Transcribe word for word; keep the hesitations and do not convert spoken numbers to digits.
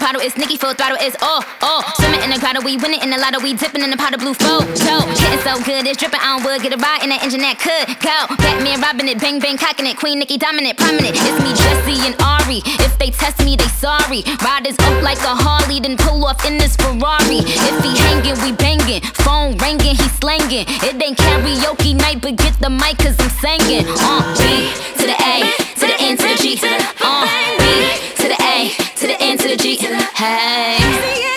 bottle, it's Nicki full throttle, it's all, all. Swimming in the grotto, we winning in the lotto, we dipping in the pot of blue flow. So, getting so good, it's dripping, I don't would get a ride in that engine that could go. Batman robbing it, bang bang cocking it, Queen Nicki dominant, prominent. It's me, Jesse and Ari. If they test me, they sorry. Riders up like a Harley, then pull off in this Ferrari. If he hanging, we banging. Phone ringing, he slanging. It ain't karaoke night, but get the mic, cause I'm singing. Uh, B to the A, to the N, to the G, to the uh, B to the A, to the N, to the G. Hey.